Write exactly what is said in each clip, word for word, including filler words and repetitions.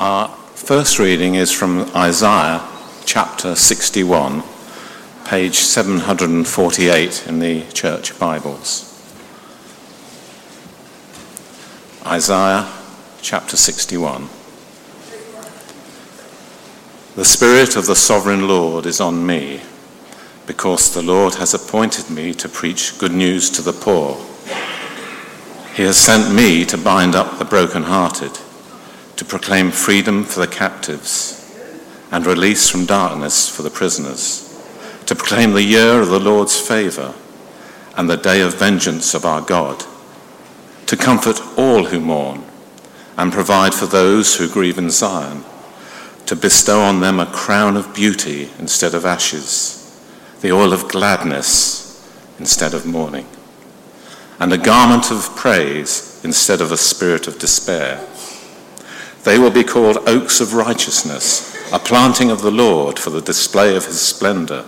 Our first reading is from Isaiah chapter sixty-one, page seven hundred forty-eight in the Church Bibles. Isaiah chapter sixty-one. The Spirit of the Sovereign Lord is on me, because the Lord has appointed me to preach good news to the poor. He has sent me to bind up the brokenhearted, to proclaim freedom for the captives and release from darkness for the prisoners, to proclaim the year of the Lord's favor and the day of vengeance of our God, to comfort all who mourn and provide for those who grieve in Zion, to bestow on them a crown of beauty instead of ashes, the oil of gladness instead of mourning, and a garment of praise instead of a spirit of despair. They will be called oaks of righteousness, a planting of the Lord for the display of his splendor.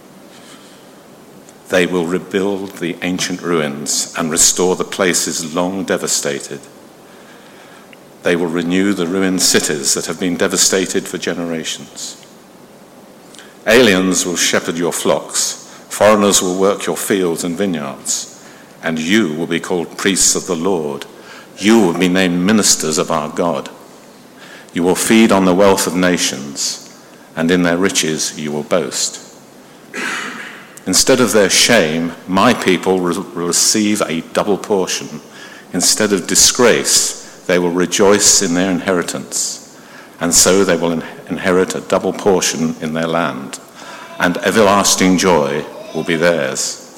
They will rebuild the ancient ruins and restore the places long devastated. They will renew the ruined cities that have been devastated for generations. Aliens will shepherd your flocks, foreigners will work your fields and vineyards, and you will be called priests of the Lord. You will be named ministers of our God. You will feed on the wealth of nations, and in their riches you will boast. Instead of their shame, my people will receive a double portion. Instead of disgrace, they will rejoice in their inheritance, and so they will inherit a double portion in their land, and everlasting joy will be theirs.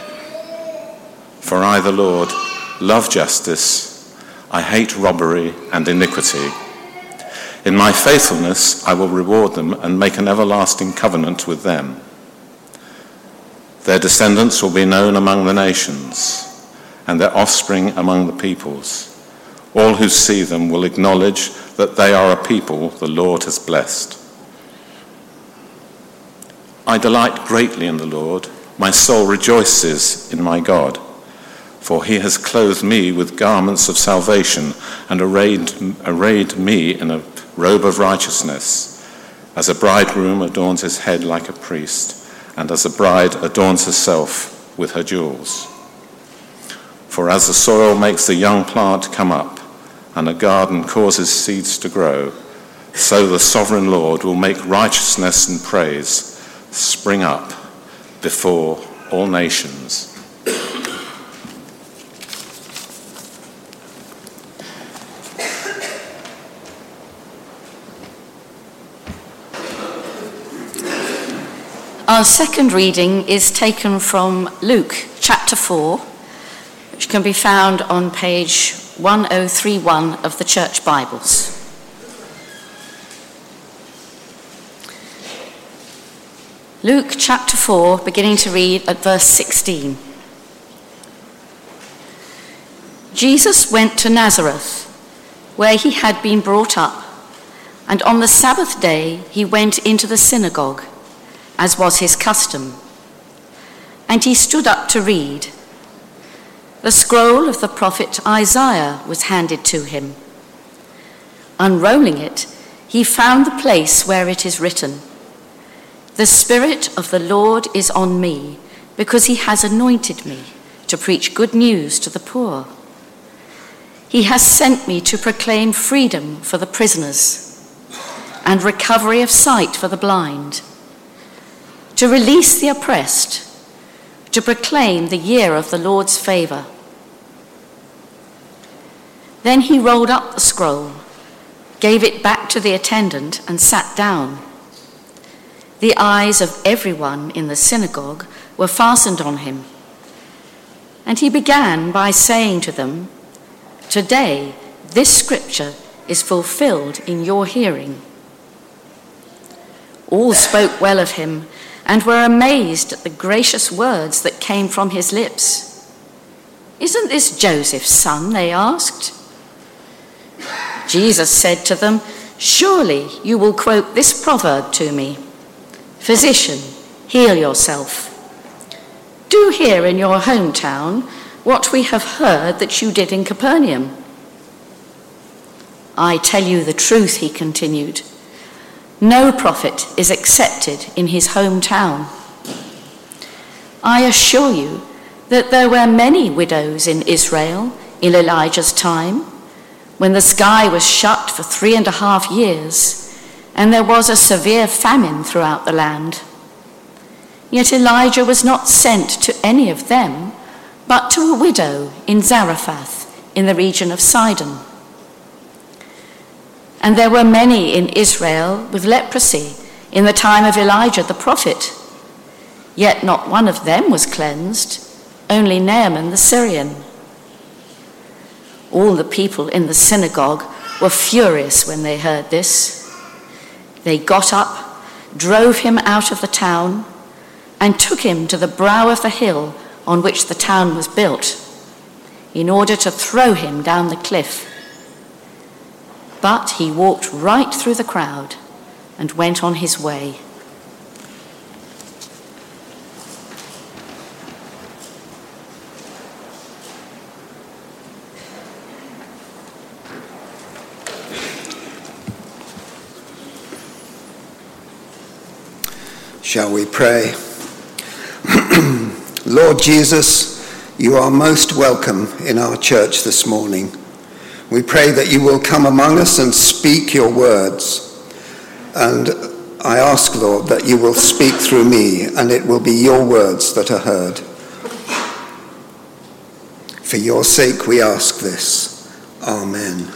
For I, the Lord, love justice. I hate robbery and iniquity. In my faithfulness, I will reward them and make an everlasting covenant with them. Their descendants will be known among the nations, and their offspring among the peoples. All who see them will acknowledge that they are a people the Lord has blessed. I delight greatly in the Lord. My soul rejoices in my God. For he has clothed me with garments of salvation and arrayed, arrayed me in a robe of righteousness, as a bridegroom adorns his head like a priest, and as a bride adorns herself with her jewels. For as the soil makes the young plant come up, and a garden causes seeds to grow, so the sovereign Lord will make righteousness and praise spring up before all nations. Our second reading is taken from Luke chapter four, which can be found on page one oh three one of the Church Bibles. Luke chapter four, beginning to read at verse sixteen. Jesus went to Nazareth, where he had been brought up, and on the Sabbath day he went into the synagogue, as was his custom. And he stood up to read. The scroll of the prophet Isaiah was handed to him. Unrolling it, he found the place where it is written, "The Spirit of the Lord is on me, because he has anointed me to preach good news to the poor. He has sent me to proclaim freedom for the prisoners and recovery of sight for the blind, to release the oppressed, to proclaim the year of the Lord's favor." Then he rolled up the scroll, gave it back to the attendant, and sat down. The eyes of everyone in the synagogue were fastened on him. And he began by saying to them, "Today this scripture is fulfilled in your hearing." All spoke well of him and were amazed at the gracious words that came from his lips. "Isn't this Joseph's son?" they asked. Jesus said to them, "Surely you will quote this proverb to me, 'Physician, heal yourself.' Do here in your hometown what we have heard that you did in Capernaum." I tell you the truth, he continued. No prophet is accepted in his hometown. I assure you that there were many widows in Israel in Elijah's time, when the sky was shut for three and a half years, and there was a severe famine throughout the land. Yet Elijah was not sent to any of them, but to a widow in Zarephath, in the region of Sidon. And there were many in Israel with leprosy in the time of Elijah the prophet. Yet not one of them was cleansed, only Naaman the Syrian. All the people in the synagogue were furious when they heard this. They got up, drove him out of the town, and took him to the brow of the hill on which the town was built, in order to throw him down the cliff. But he walked right through the crowd and went on his way. Shall we pray? Lord Jesus, you are most welcome in our church this morning. We pray that you will come among us and speak your words. And I ask, Lord, that you will speak through me, and it will be your words that are heard. For your sake we ask this. Amen.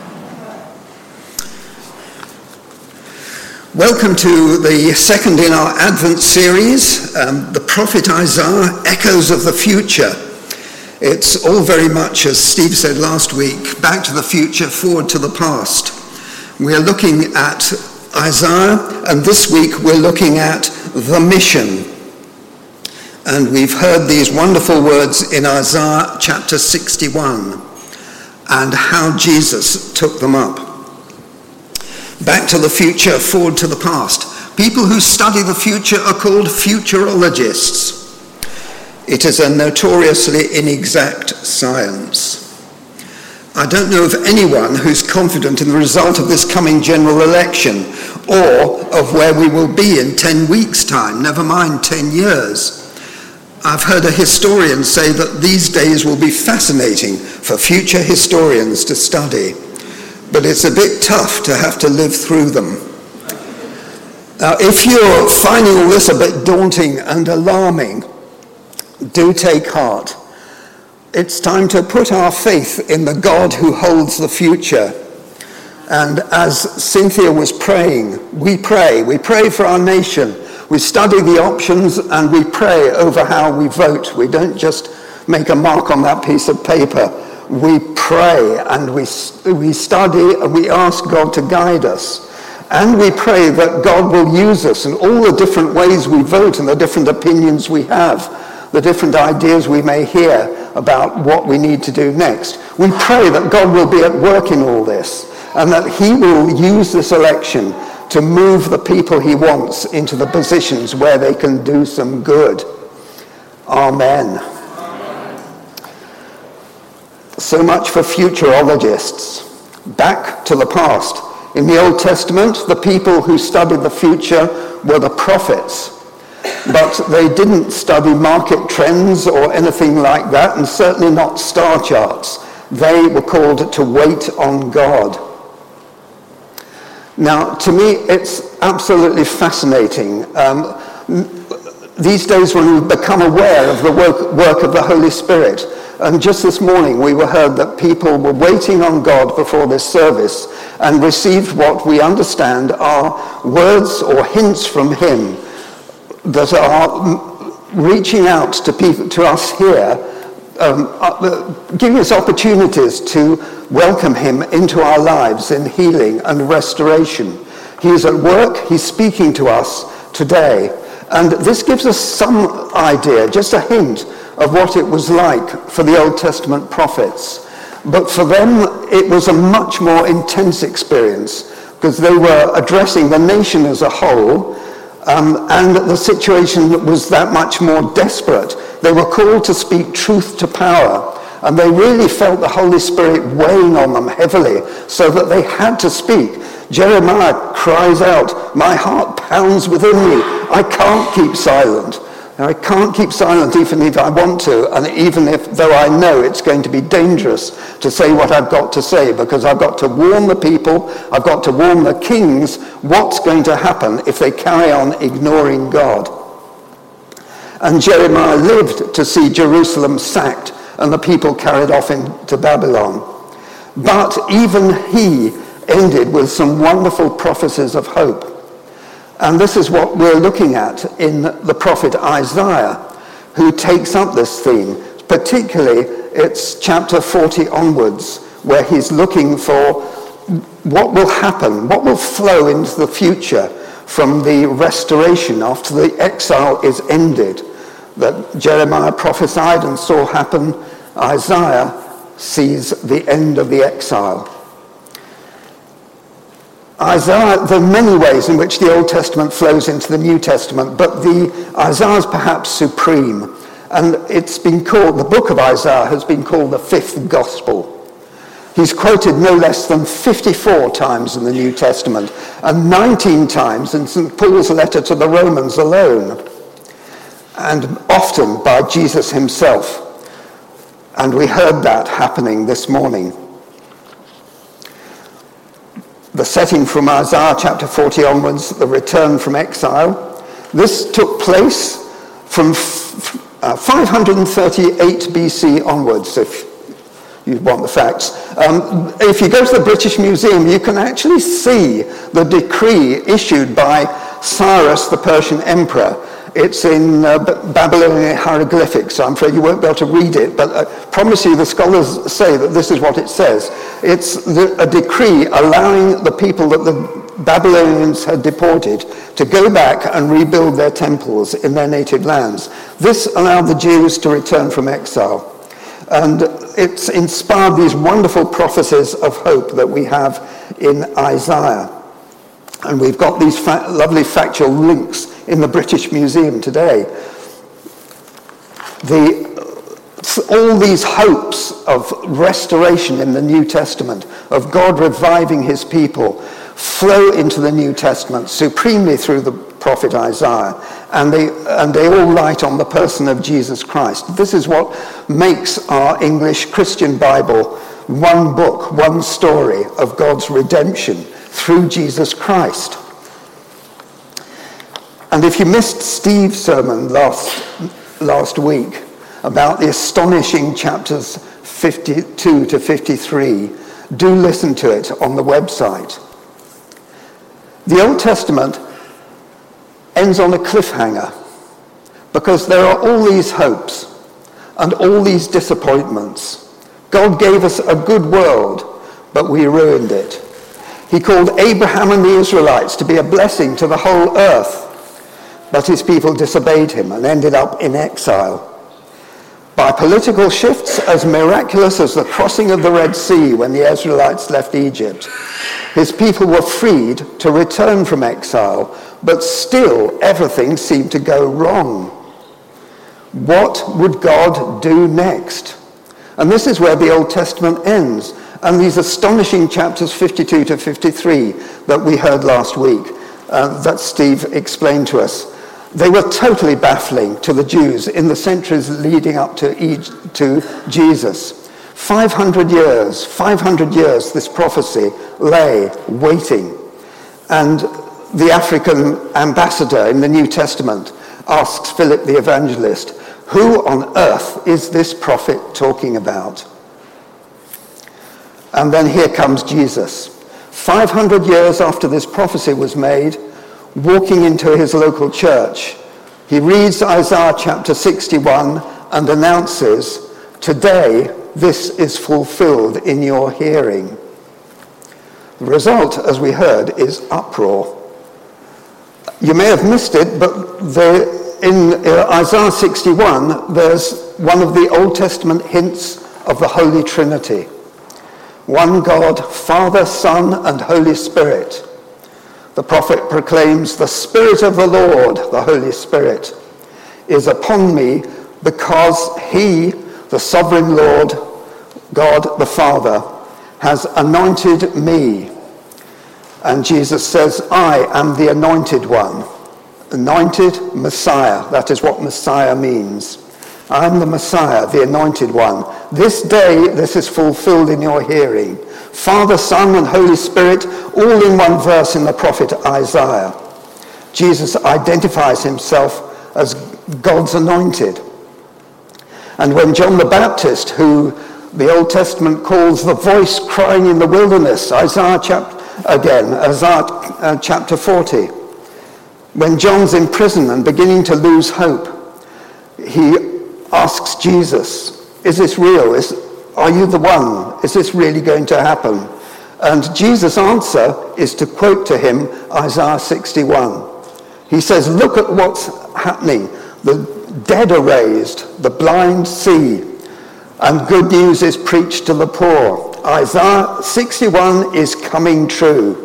Welcome to the second in our Advent series, um, the prophet Isaiah, Echoes of the Future. It's all very much, as Steve said last week, back to the future, forward to the past. We're looking at Isaiah, and this week we're looking at the mission. And we've heard these wonderful words in Isaiah chapter sixty-one, and how Jesus took them up. Back to the future, forward to the past. People who study the future are called futurologists. It is a notoriously inexact science. I don't know of anyone who's confident in the result of this coming general election, or of where we will be in ten weeks' time, never mind ten years. I've heard a historian say that these days will be fascinating for future historians to study. But it's a bit tough to have to live through them. Now, if you're finding all this a bit daunting and alarming, do take heart. It's time to put our faith in the God who holds the future. And as Cynthia was praying, we pray. We pray for our nation. We study the options and we pray over how we vote. We don't just make a mark on that piece of paper. We pray and we we study and we ask God to guide us. And we pray that God will use us in all the different ways we vote and the different opinions we have, the different ideas we may hear about what we need to do next. We pray that God will be at work in all this and that he will use this election to move the people he wants into the positions where they can do some good. Amen. So much for futurologists. Back to the past. In the Old Testament, the people who studied the future were the prophets. But they didn't study market trends or anything like that, and certainly not star charts. They were called to wait on God. Now, to me, it's absolutely fascinating. Um, these days when we become aware of the work, work of the Holy Spirit, and just this morning we were heard that people were waiting on God before this service and received what we understand are words or hints from him that are reaching out to people, to us here, um, uh, giving us opportunities to welcome him into our lives in healing and restoration. He is at work, he's speaking to us today. And this gives us some idea, just a hint of what it was like for the Old Testament prophets. But for them, it was a much more intense experience because they were addressing the nation as a whole, um, and the situation was that much more desperate. They were called to speak truth to power, And they really felt the Holy Spirit weighing on them heavily, so that they had to speak. Jeremiah cries out, "My heart pounds within me. I can't keep silent. I can't keep silent even if I want to, and even if, though I know it's going to be dangerous to say what I've got to say, because I've got to warn the people, I've got to warn the kings what's going to happen if they carry on ignoring God." And Jeremiah lived to see Jerusalem sacked and the people carried off into Babylon. But even he ended with some wonderful prophecies of hope. And this is what we're looking at in the prophet Isaiah, who takes up this theme. Particularly, it's chapter forty onwards, where he's looking for what will happen, what will flow into the future from the restoration after the exile is ended, that Jeremiah prophesied and saw happen. Isaiah sees the end of the exile. Isaiah, there are many ways in which the Old Testament flows into the New Testament, but the Isaiah is perhaps supreme. And it's been called, the book of Isaiah has been called the fifth gospel. He's quoted no less than fifty-four times in the New Testament, and nineteen times in Saint Paul's letter to the Romans alone, and often by Jesus himself. And we heard that happening this morning. The setting from Isaiah chapter forty onwards, the return from exile. This took place from uh, five hundred thirty-eight B C onwards, if you want the facts. Um, if you go to the British Museum, you can actually see the decree issued by Cyrus, the Persian emperor. It's in uh, Babylonian hieroglyphics, so I'm afraid you won't be able to read it, but I promise you the scholars say that this is what it says. It's the, a decree allowing the people that the Babylonians had deported to go back and rebuild their temples in their native lands. This allowed the Jews to return from exile. And it's inspired these wonderful prophecies of hope that we have in Isaiah. And we've got these fa- lovely factual links in the British Museum today. The, all these hopes of restoration in the New Testament, of God reviving his people, flow into the New Testament supremely through the prophet Isaiah, and they, and they all light on the person of Jesus Christ. This is what makes our English Christian Bible one book, one story of God's redemption through Jesus Christ. And if you missed Steve's sermon last, last week about the astonishing chapters fifty-two to fifty-three, do listen to it on the website. The Old Testament ends on a cliffhanger because there are all these hopes and all these disappointments. God gave us a good world, but we ruined it. He called Abraham and the Israelites to be a blessing to the whole earth, but his people disobeyed him and ended up in exile. By political shifts as miraculous as the crossing of the Red Sea when the Israelites left Egypt, his people were freed to return from exile, but still everything seemed to go wrong. What would God do next? And this is where the Old Testament ends. And these astonishing chapters fifty-two to fifty-three that we heard last week, uh, that Steve explained to us, they were totally baffling to the Jews in the centuries leading up to, Egypt, to Jesus. five hundred years, five hundred years this prophecy lay waiting. And the African ambassador in the New Testament asks Philip the evangelist, who on earth is this prophet talking about? And then here comes Jesus. five hundred years after this prophecy was made, walking into his local church, he reads Isaiah chapter sixty-one and announces, today this is fulfilled in your hearing. The result, as we heard, is uproar. You may have missed it, but there, in Isaiah sixty-one, there's one of the Old Testament hints of the Holy Trinity. One God, Father, Son, and Holy Spirit. The prophet proclaims, the Spirit of the Lord, the Holy Spirit, is upon me because he, the sovereign Lord, God the Father, has anointed me. And Jesus says, I am the anointed one. Anointed Messiah. That is what Messiah means. I am the Messiah, the anointed one. This day, this is fulfilled in your hearing. Father, Son, and Holy Spirit, all in one verse in the prophet Isaiah. Jesus identifies himself as God's anointed. And when John the Baptist, who the Old Testament calls the voice crying in the wilderness, Isaiah chapter, again, Isaiah uh, chapter forty, when John's in prison and beginning to lose hope, he asks Jesus, is this real? Is, are you the one? Is this really going to happen? And Jesus' answer is to quote to him Isaiah sixty-one. He says, look at what's happening. The dead are raised, the blind see, and good news is preached to the poor. Isaiah sixty-one is coming true.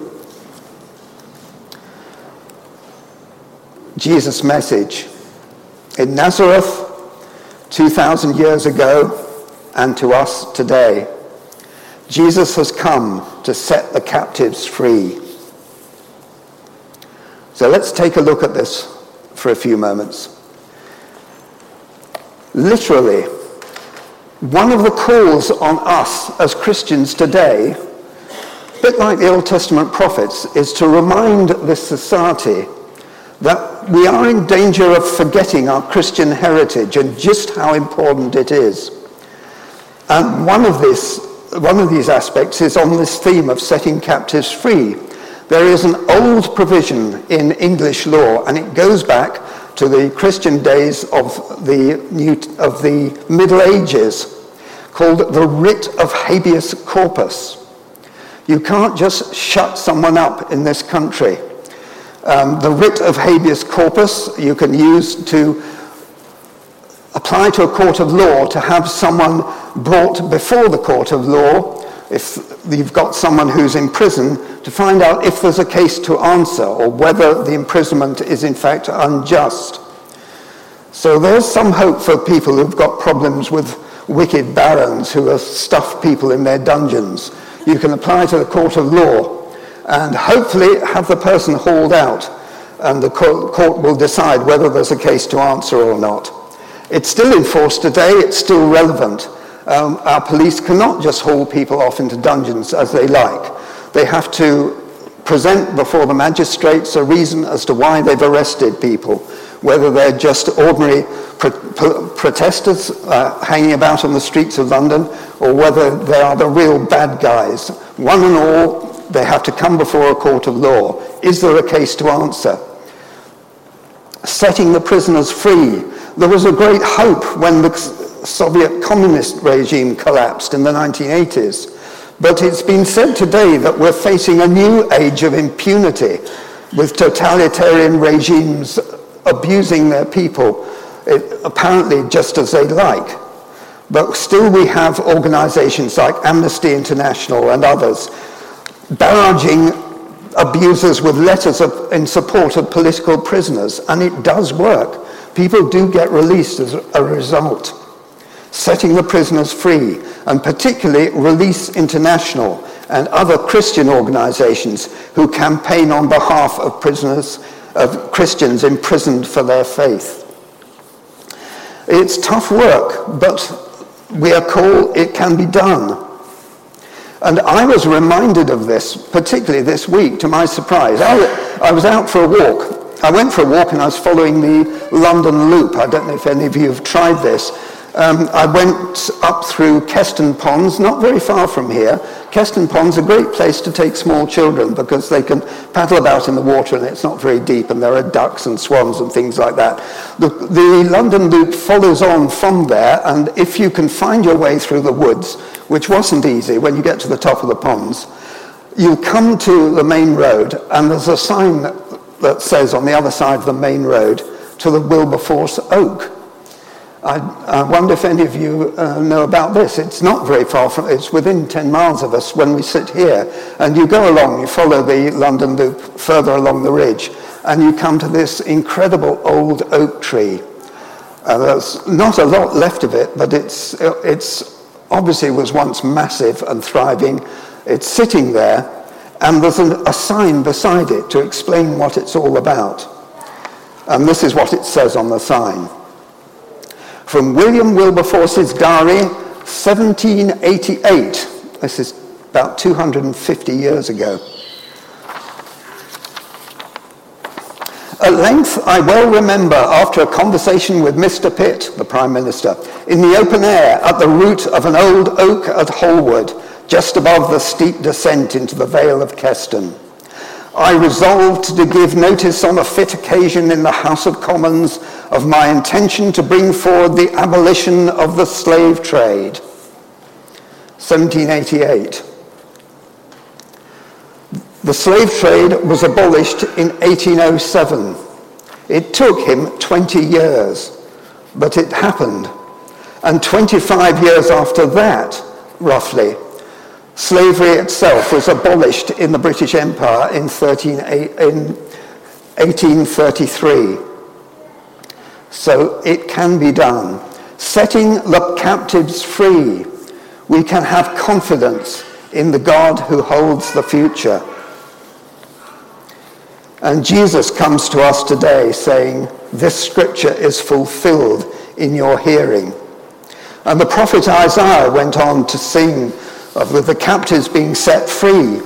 Jesus' message in Nazareth two thousand years ago and to us today. Jesus has come to set the captives free. So let's take a look at this for a few moments. Literally, one of the calls on us as Christians today, a bit like the Old Testament prophets, is to remind this society that we are in danger of forgetting our Christian heritage and just how important it is. And one of this, one of these aspects is on this theme of setting captives free. There is an old provision in English law, and it goes back to the Christian days of the, New, of the Middle Ages, called the writ of habeas corpus. You can't just shut someone up in this country. Um, the writ of habeas corpus you can use to apply to a court of law to have someone brought before the court of law, if you've got someone who's in prison, to find out if there's a case to answer or whether the imprisonment is in fact unjust. So there's some hope for people who've got problems with wicked barons who have stuffed people in their dungeons. You can apply to the court of law and hopefully have the person hauled out, and the court will decide whether there's a case to answer or not. It's still in force today, it's still relevant. Um, our police cannot just haul people off into dungeons as they like. They have to present before the magistrates a reason as to why they've arrested people, whether they're just ordinary pro- pro- protesters uh, hanging about on the streets of London, or whether they are the real bad guys. One and all, they have to come before a court of law. Is there a case to answer? Setting the prisoners free. There was a great hope when the Soviet communist regime collapsed in the nineteen eighties. But it's been said today that we're facing a new age of impunity, with totalitarian regimes abusing their people, it, apparently just as they like. But still we have organizations like Amnesty International and others barraging abusers with letters of, in support of political prisoners, and it does work. People do get released as a result. Setting the prisoners free, and particularly Release International and other Christian organizations who campaign on behalf of prisoners, of Christians imprisoned for their faith. It's tough work, but we are called, it can be done. And I was reminded of this, particularly this week, to my surprise. I, I was out for a walk. I went for a walk and I was following the London Loop. I don't know if any of you have tried this. Um, I went up through Keston Ponds, not very far from here. Keston Ponds is a great place to take small children because they can paddle about in the water and it's not very deep, and there are ducks and swans and things like that. The, the London Loop follows on from there, and if you can find your way through the woods, which wasn't easy when you get to the top of the ponds, you come to the main road, and there's a sign that, that says on the other side of the main road, to the Wilberforce Oak. I, I wonder if any of you uh, know about this. It's not very far from, it's within ten miles of us when we sit here. And you go along, you follow the London Loop further along the ridge, and you come to this incredible old oak tree. Uh, there's not a lot left of it, but it's, it's obviously was once massive and thriving. It's sitting there, and there's an, a sign beside it to explain what it's all about. And this is what it says on the sign. From William Wilberforce's diary, seventeen eighty-eight. This is about two hundred fifty years ago. At length, I well remember, after a conversation with Mister Pitt, the Prime Minister, in the open air at the root of an old oak at Holwood, just above the steep descent into the Vale of Keston, I resolved to give notice on a fit occasion in the House of Commons of my intention to bring forward the abolition of the slave trade. seventeen eighty-eight. The slave trade was abolished in eighteen oh seven. It took him twenty years, but it happened. And twenty-five years after that, roughly, slavery itself was abolished in the British Empire in, eighteen thirty-three. So it can be done. Setting the captives free, we can have confidence in the God who holds the future. And Jesus comes to us today saying, this scripture is fulfilled in your hearing. And the prophet Isaiah went on to sing of the captives being set free.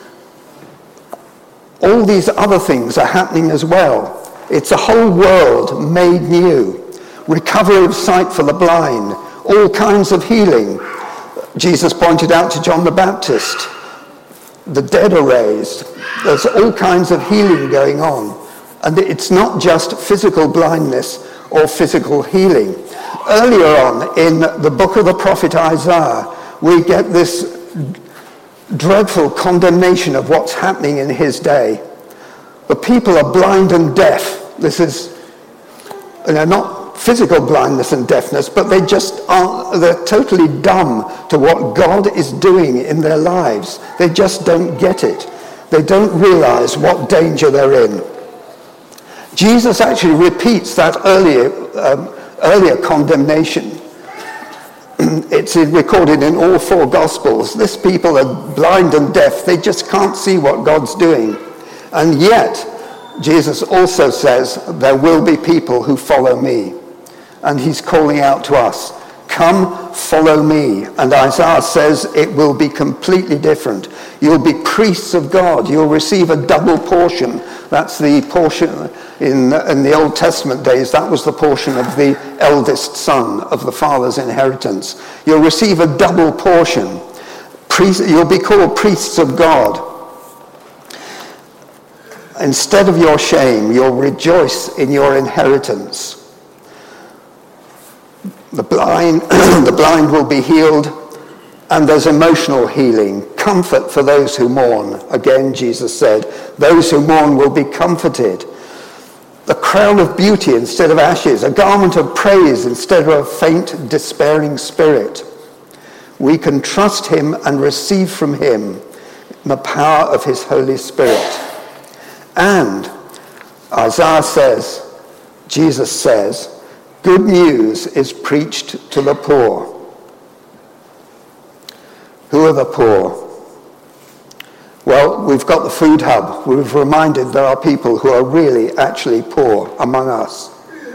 All these other things are happening as well. It's a whole world made new. Recovery of sight for the blind, all kinds of healing. Jesus pointed out to John the Baptist, the dead are raised. There's all kinds of healing going on. And it's not just physical blindness or physical healing. Earlier on in the book of the prophet Isaiah, we get this dreadful condemnation of what's happening in his day. The people are blind and deaf. This is, you know, not physical blindness and deafness, but they just aren't, they're totally dumb to what God is doing in their lives. They just don't get it. They don't realize what danger they're in. Jesus actually repeats that earlier, um, earlier condemnation. It's recorded in all four Gospels. These people are blind and deaf. They just can't see what God's doing. And yet, Jesus also says, there will be people who follow me. And he's calling out to us, come, follow me. And Isaiah says it will be completely different. You'll be priests of God. You'll receive a double portion. That's the portion in, in the Old Testament days. That was the portion of the eldest son of the father's inheritance. You'll receive a double portion. Priest, you'll be called priests of God. Instead of your shame, you'll rejoice in your inheritance. The blind, the blind will be healed, and there's emotional healing, comfort for those who mourn. Again, Jesus said, those who mourn will be comforted. The crown of beauty instead of ashes, a garment of praise instead of a faint, despairing spirit. We can trust him and receive from him the power of his Holy Spirit. And Isaiah says, Jesus says, good news is preached to the poor. Who are the poor? Well, we've got the food hub. We've reminded there are people who are really actually poor among us.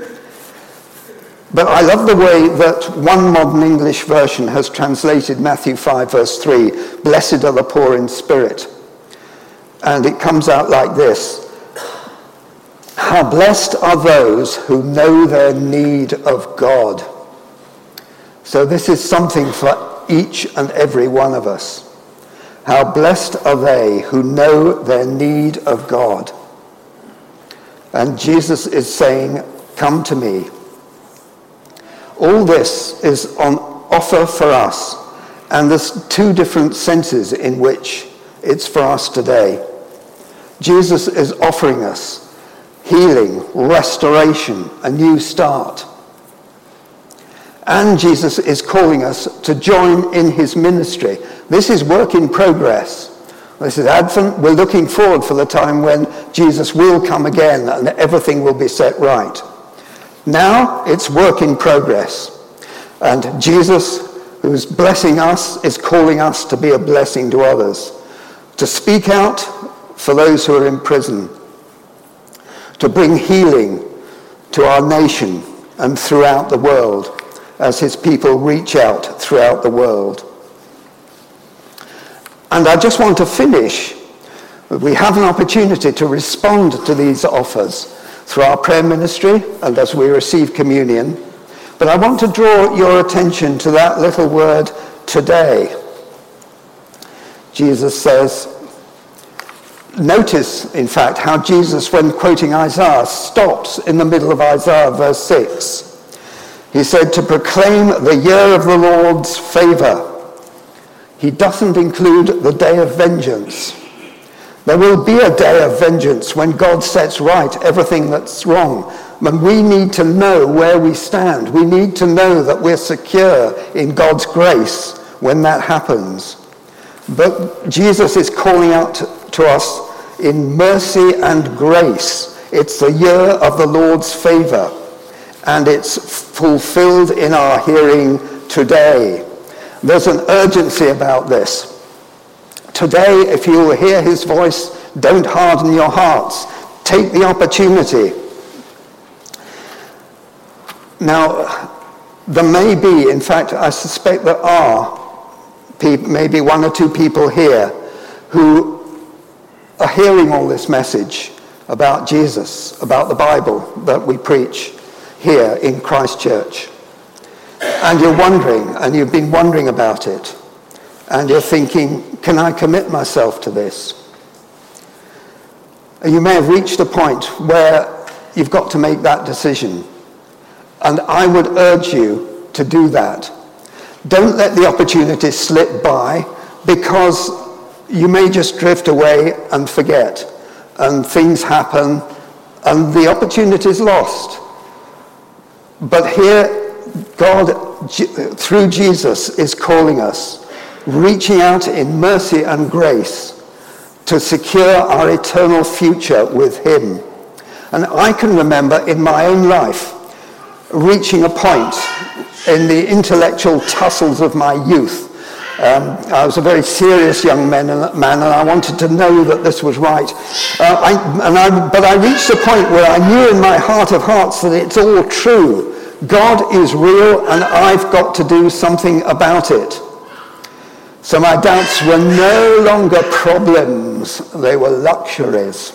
But I love the way that one modern English version has translated Matthew five verse three, blessed are the poor in spirit. And it comes out like this. How blessed are those who know their need of God. So this is something for each and every one of us. How blessed are they who know their need of God. And Jesus is saying, come to me. All this is on offer for us. And there's two different senses in which it's for us today. Jesus is offering us healing, restoration, a new start. And Jesus is calling us to join in his ministry. This is work in progress. This is Advent. We're looking forward for the time when Jesus will come again and everything will be set right. Now it's work in progress. And Jesus who is blessing us, is calling us to be a blessing to others, to speak out for those who are in prison, to bring healing to our nation and throughout the world as his people reach out throughout the world. And I just want to finish. We have an opportunity to respond to these offers through our prayer ministry and as we receive communion. But I want to draw your attention to that little word, today. Jesus says, notice, in fact, how Jesus, when quoting Isaiah, stops in the middle of Isaiah, verse six. He said, to proclaim the year of the Lord's favor. He doesn't include the day of vengeance. There will be a day of vengeance when God sets right everything that's wrong. And we need to know where we stand. We need to know that we're secure in God's grace when that happens. But Jesus is calling out to us in mercy and grace. It's the year of the Lord's favor, and it's fulfilled in our hearing today. There's an urgency about this. Today, if you will hear his voice, don't harden your hearts. Take the opportunity. Now, there may be, in fact, I suspect there are maybe one or two people here who are hearing all this message about Jesus, about the Bible that we preach here in Christchurch. And you're wondering, and you've been wondering about it, and you're thinking, can I commit myself to this? And you may have reached a point where you've got to make that decision. And I would urge you to do that. Don't let the opportunity slip by, because you may just drift away and forget, and things happen, and the opportunity is lost. But here, God, through Jesus, is calling us, reaching out in mercy and grace to secure our eternal future with him. And I can remember in my own life reaching a point in the intellectual tussles of my youth. Um, I was a very serious young man, man, and I wanted to know that this was right. Uh, I, and I, but I reached a point where I knew in my heart of hearts that it's all true. God is real, and I've got to do something about it. So my doubts were no longer problems, they were luxuries.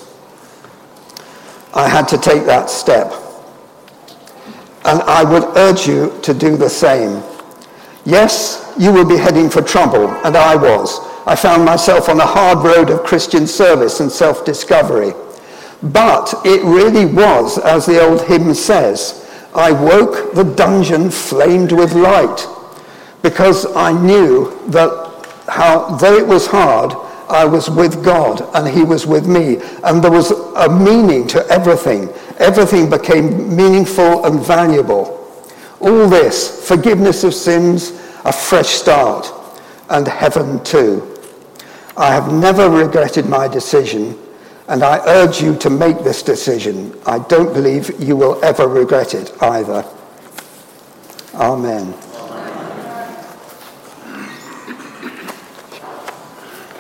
I had to take that step. And I would urge you to do the same. Yes, you will be heading for trouble, and I was. I found myself on a hard road of Christian service and self-discovery. But it really was, as the old hymn says, I woke, the dungeon flamed with light, because I knew that how, though it was hard, I was with God and he was with me, and there was a meaning to everything. Everything became meaningful and valuable. All this, forgiveness of sins, a fresh start, and heaven too. I have never regretted my decision, and I urge you to make this decision. I don't believe you will ever regret it either. Amen.